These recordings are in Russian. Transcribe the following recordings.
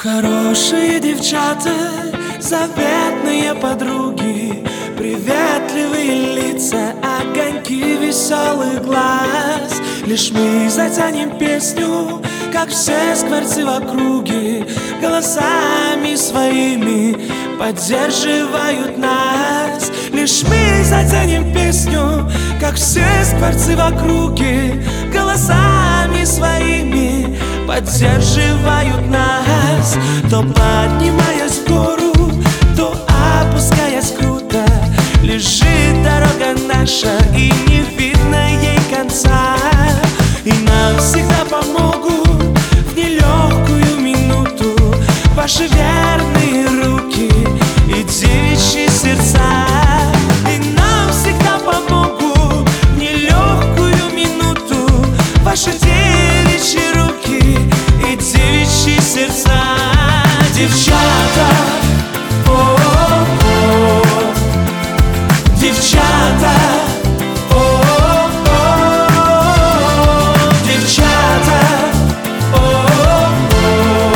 Хорошие девчата, заветные подруги, приветливые лица, огоньки веселых глаз. Лишь мы затянем песню, как все скворцы в округе, голосами своими поддерживают нас. Лишь мы затянем песню, как все скворцы в округе, голосами своими поддерживают нас. То поднимаясь в гору, то опускаясь круто, лежит дорога наша, и не видно ей конца. И нам всегда помогут в нелегкую минуту ваши верные руки и девичьи сердца. И нам всегда помогут в нелегкую минуту ваши девичьи руки и девичьи сердца. Девчата, о-о-о, девчата, о-о-о, девчата, о-о-о,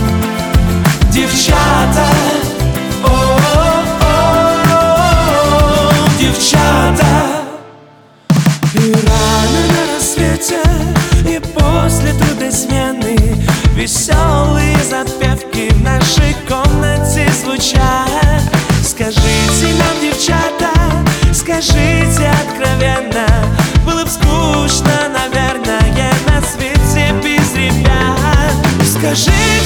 девчата, о-о-о, девчата. И рано на рассвете, и после трудной смены веселые запевки в нашей комнате звучат. Скажите нам, девчата, скажите откровенно, было б скучно, наверное, на свете без ребят. Скажите